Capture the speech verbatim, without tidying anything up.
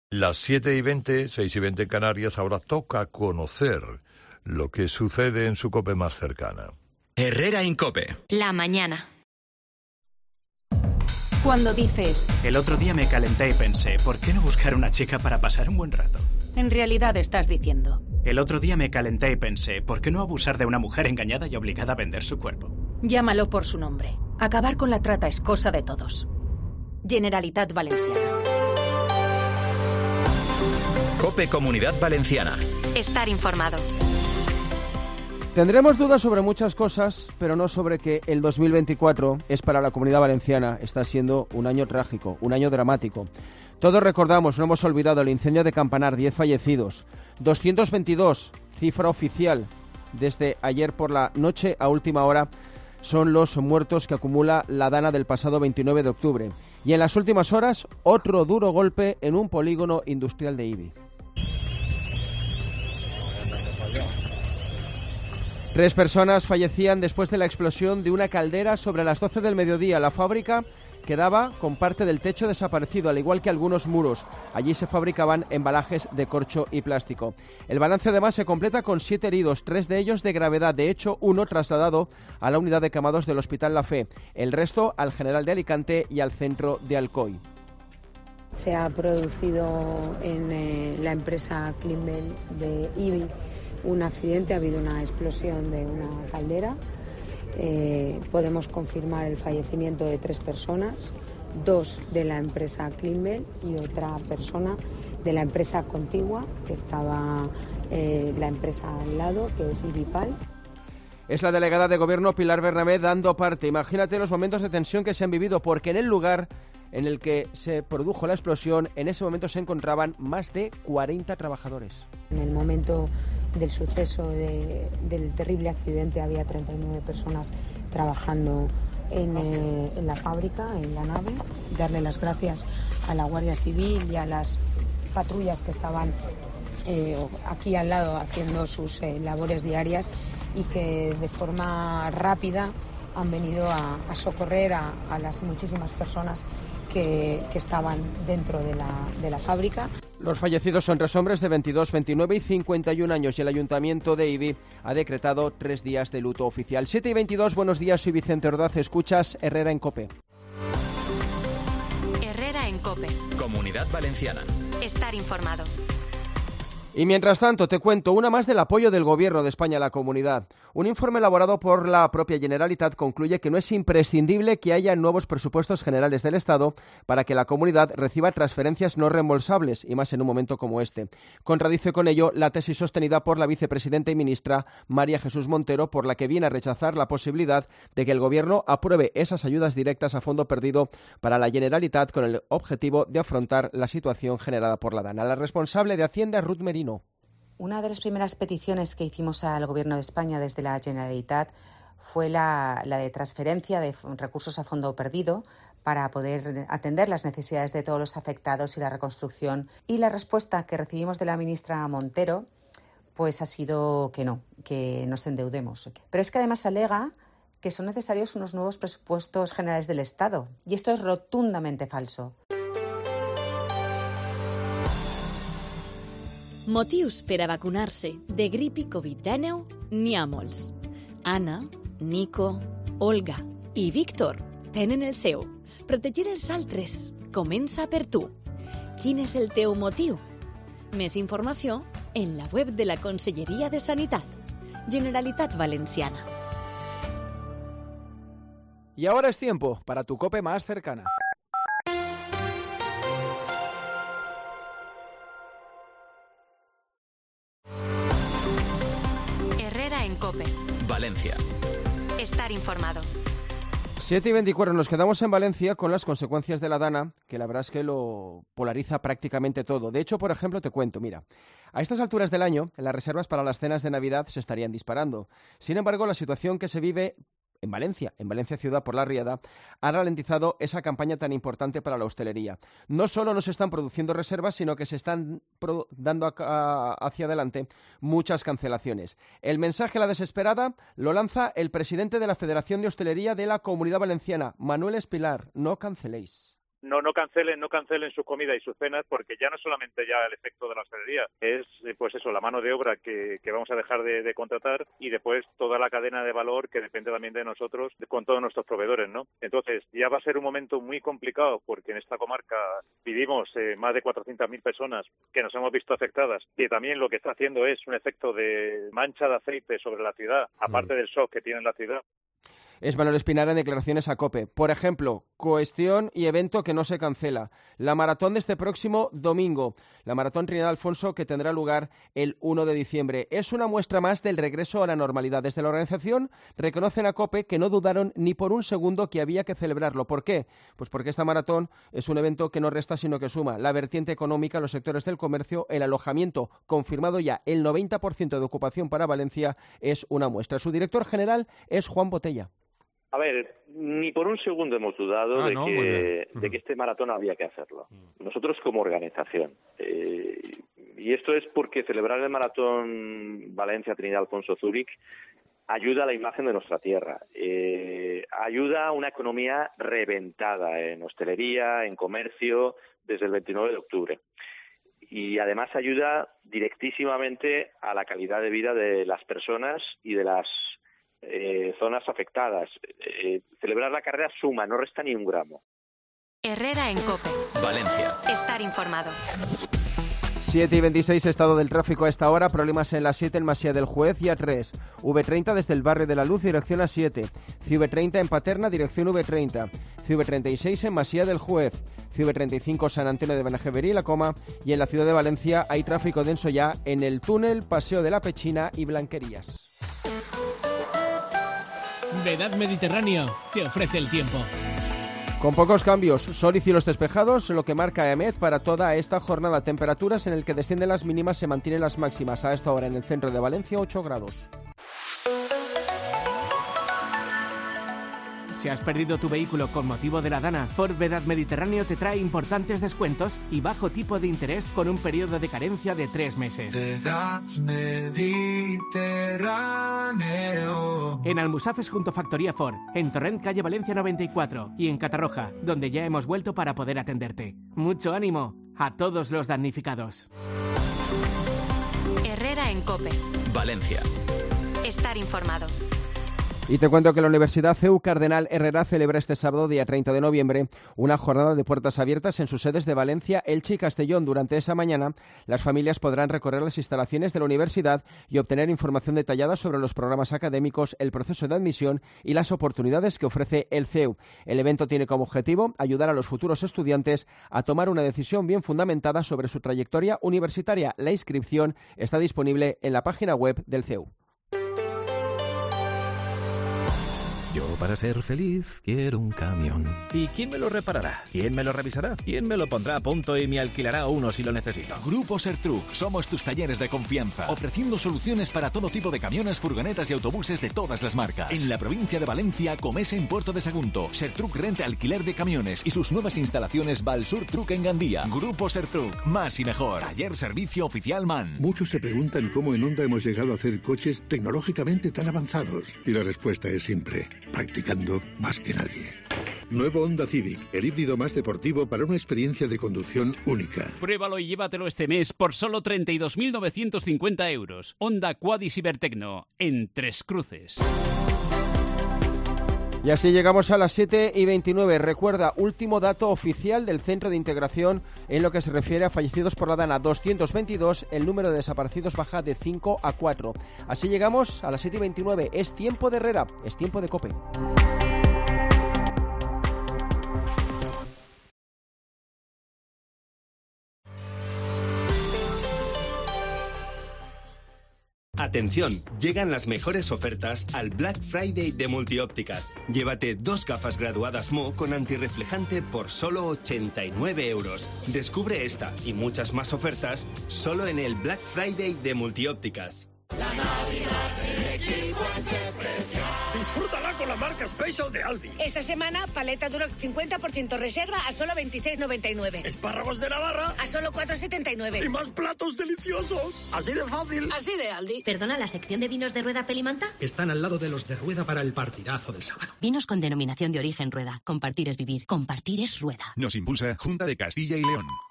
Las siete y veinte, seis y veinte en Canarias, ahora toca conocer lo que sucede en su COPE más cercana. Herrera en COPE. La mañana. Cuando dices... El otro día me calenté y pensé, ¿por qué no buscar una chica para pasar un buen rato? En realidad estás diciendo... El otro día me calenté y pensé, ¿por qué no abusar de una mujer engañada y obligada a vender su cuerpo? Llámalo por su nombre. Acabar con la trata es cosa de todos. Generalitat Valenciana. COPE Comunidad Valenciana. Estar informado. Tendremos dudas sobre muchas cosas, pero no sobre que el dos mil veinticuatro es para la Comunidad Valenciana. Está siendo un año trágico, un año dramático. Todos recordamos, no hemos olvidado el incendio de Campanar, diez fallecidos, doscientos veintidós, cifra oficial, desde ayer por la noche a última hora, son los muertos que acumula la Dana del pasado veintinueve de octubre. Y en las últimas horas, otro duro golpe en un polígono industrial de Ibi. Tres personas fallecían después de la explosión de una caldera sobre las doce del mediodía. La fábrica quedaba con parte del techo desaparecido, al igual que algunos muros. Allí se fabricaban embalajes de corcho y plástico. El balance además se completa con siete heridos, tres de ellos de gravedad. De hecho, uno trasladado a la unidad de quemados del Hospital La Fe. El resto al General de Alicante y al centro de Alcoy. Se ha producido en eh, la empresa Climbel de Ibi un accidente, ha habido una explosión de una caldera. Eh, podemos confirmar el fallecimiento de tres personas, dos de la empresa Climbel y otra persona de la empresa contigua, que estaba eh, la empresa al lado, que es Ibipal. Es la delegada de Gobierno Pilar Bernabé dando parte. Imagínate los momentos de tensión que se han vivido, porque en el lugar en el que se produjo la explosión, en ese momento se encontraban más de cuarenta trabajadores. En el momento del suceso de, del terrible accidente había treinta y nueve personas trabajando en, eh, en la fábrica, en la nave. Darle las gracias a la Guardia Civil y a las patrullas que estaban eh, aquí al lado haciendo sus eh, labores diarias y que de forma rápida han venido a, a socorrer a, a las muchísimas personas que, que estaban dentro de la, de la fábrica. Los fallecidos son tres hombres de veintidós, veintinueve y cincuenta y un años y el Ayuntamiento de Ibi ha decretado tres días de luto oficial. siete y veintidós, buenos días, soy Vicente Ordaz, escuchas Herrera en COPE. Herrera en COPE. Comunidad Valenciana. Estar informado. Y mientras tanto, te cuento una más del apoyo del Gobierno de España a la comunidad. Un informe elaborado por la propia Generalitat concluye que no es imprescindible que haya nuevos presupuestos generales del Estado para que la comunidad reciba transferencias no reembolsables, y más en un momento como este. Contradice con ello la tesis sostenida por la vicepresidenta y ministra María Jesús Montero, por la que viene a rechazar la posibilidad de que el Gobierno apruebe esas ayudas directas a fondo perdido para la Generalitat con el objetivo de afrontar la situación generada por la Dana. La responsable de Hacienda, Ruth Merino. Una de las primeras peticiones que hicimos al Gobierno de España desde la Generalitat fue la, la de transferencia de recursos a fondo perdido para poder atender las necesidades de todos los afectados y la reconstrucción. Y la respuesta que recibimos de la ministra Montero pues ha sido que no, que nos endeudemos. Pero es que además alega que son necesarios unos nuevos presupuestos generales del Estado. Y esto es rotundamente falso. Motius per a vacunar-se de grip i covid dinou n'hi ha molts. Anna, Nico, Olga i Víctor tenen el seu. Protegir els altres comença per tu. Quin és el teu motiu? Més informació en la web de la Conselleria de Sanitat. Generalitat Valenciana. Y ahora es tiempo para tu COPE más cercana. En COPE. Valencia. Estar informado. siete y veinticuatro, nos quedamos en Valencia con las consecuencias de la Dana, que la verdad es que lo polariza prácticamente todo. De hecho, por ejemplo, te cuento, mira, a estas alturas del año, las reservas para las cenas de Navidad se estarían disparando. Sin embargo, la situación que se vive en Valencia, en Valencia ciudad por la riada, ha ralentizado esa campaña tan importante para la hostelería. No solo no se están produciendo reservas, sino que se están dando a, a, hacia adelante muchas cancelaciones. El mensaje a la desesperada lo lanza el presidente de la Federación de Hostelería de la Comunidad Valenciana, Manuel Espilar. No canceléis. no no cancelen no cancelen sus comidas y sus cenas, porque ya no es solamente ya el efecto de la hostelería, es pues eso, la mano de obra que, que vamos a dejar de, de contratar, y después toda la cadena de valor que depende también de nosotros con todos nuestros proveedores, ¿no? Entonces ya va a ser un momento muy complicado, porque en esta comarca vivimos eh, más de cuatrocientas mil personas que nos hemos visto afectadas, y también lo que está haciendo es un efecto de mancha de aceite sobre la ciudad, aparte mm. del shock que tiene la ciudad. Es Manuel Espinara en declaraciones a COPE. Por ejemplo, cuestión y evento que no se cancela. La maratón de este próximo domingo. La maratón Trinidad Alfonso, que tendrá lugar el uno de diciembre. Es una muestra más del regreso a la normalidad. Desde la organización reconocen a COPE que no dudaron ni por un segundo que había que celebrarlo. ¿Por qué? Pues porque esta maratón es un evento que no resta sino que suma. La vertiente económica, los sectores del comercio, el alojamiento, confirmado ya el noventa por ciento de ocupación para Valencia, es una muestra. Su director general es Juan Botella. A ver, ni por un segundo hemos dudado ah, de, no, que, de que este maratón había que hacerlo. Nosotros como organización. Eh, y esto es porque celebrar el maratón Valencia-Trinidad Alfonso-Zúrich ayuda a la imagen de nuestra tierra. Eh, ayuda a una economía reventada en hostelería, en comercio, desde el veintinueve de octubre. Y además ayuda directísimamente a la calidad de vida de las personas y de las Eh, zonas afectadas. Eh, celebrar la carrera suma, no resta ni un gramo. Herrera en COPE. Valencia. Estar informado. siete y veintiséis, estado del tráfico a esta hora. Problemas en la siete en Masía del Juez y A tres. V treinta desde el barrio de la Luz, dirección A siete. C V treinta en Paterna, dirección V treinta. C V treinta y seis en Masía del Juez. C V treinta y cinco San Antonio de Benajeverí, La Coma. Y en la ciudad de Valencia hay tráfico denso ya en el túnel, Paseo de la Pechina y Blanquerías. Vedad Mediterráneo te ofrece el tiempo. Con pocos cambios, sol y cielos despejados, lo que marca EMET para toda esta jornada. Temperaturas en el que descienden las mínimas, se mantienen las máximas. A esta hora en el centro de Valencia, ocho grados. Si has perdido tu vehículo con motivo de la Dana, Ford Vedad Mediterráneo te trae importantes descuentos y bajo tipo de interés con un periodo de carencia de tres meses. Vedad Mediterráneo. En Almusafes junto Factoría Ford, en Torrent calle Valencia noventa y cuatro y en Catarroja, donde ya hemos vuelto para poder atenderte. Mucho ánimo a todos los damnificados. Herrera en COPE. Valencia. Estar informado. Y te cuento que la Universidad C E U Cardenal Herrera celebra este sábado, día treinta de noviembre, una jornada de puertas abiertas en sus sedes de Valencia, Elche y Castellón. Durante esa mañana, las familias podrán recorrer las instalaciones de la universidad y obtener información detallada sobre los programas académicos, el proceso de admisión y las oportunidades que ofrece el C E U. El evento tiene como objetivo ayudar a los futuros estudiantes a tomar una decisión bien fundamentada sobre su trayectoria universitaria. La inscripción está disponible en la página web del C E U. Yo, para ser feliz, quiero un camión. ¿Y quién me lo reparará? ¿Quién me lo revisará? ¿Quién me lo pondrá a punto y me alquilará uno si lo necesito? Grupo Sertruc, somos tus talleres de confianza, ofreciendo soluciones para todo tipo de camiones, furgonetas y autobuses de todas las marcas. En la provincia de Valencia, Comesa en Puerto de Sagunto, Sertruc renta alquiler de camiones y sus nuevas instalaciones Valsur Truck en Gandía. Grupo Sertruc, más y mejor. Taller Servicio Oficial MAN. Muchos se preguntan cómo en Honda hemos llegado a hacer coches tecnológicamente tan avanzados. Y la respuesta es simple: practicando más que nadie. Nuevo Honda Civic, el híbrido más deportivo para una experiencia de conducción única. Pruébalo y llévatelo este mes por solo treinta y dos mil novecientos cincuenta euros. Honda Quad y Cibertecno, en Tres Cruces. Y así llegamos a las siete y veintinueve. Recuerda, último dato oficial del Centro de Integración en lo que se refiere a fallecidos por la Dana, doscientos veintidós. El número de desaparecidos baja de cinco a cuatro. Así llegamos a las siete y veintinueve. Es tiempo de Herrera, es tiempo de COPE. Atención, llegan las mejores ofertas al Black Friday de Multiópticas. Llévate dos gafas graduadas M O con antirreflejante por solo ochenta y nueve euros. Descubre esta y muchas más ofertas solo en el Black Friday de Multiópticas. La Navidad de Equipo es especial. Disfrútala con la marca Special de Aldi. Esta semana, paleta Duroc cincuenta por ciento reserva a solo veintiséis noventa y nueve. Espárragos de Navarra a solo cuatro setenta y nueve. Y más platos deliciosos. Así de fácil. Así de Aldi. Perdona, ¿la sección de vinos de Rueda Pelimanta? Están al lado de los de Rueda para el partidazo del sábado. Vinos con denominación de origen Rueda. Compartir es vivir. Compartir es Rueda. Nos impulsa Junta de Castilla y León.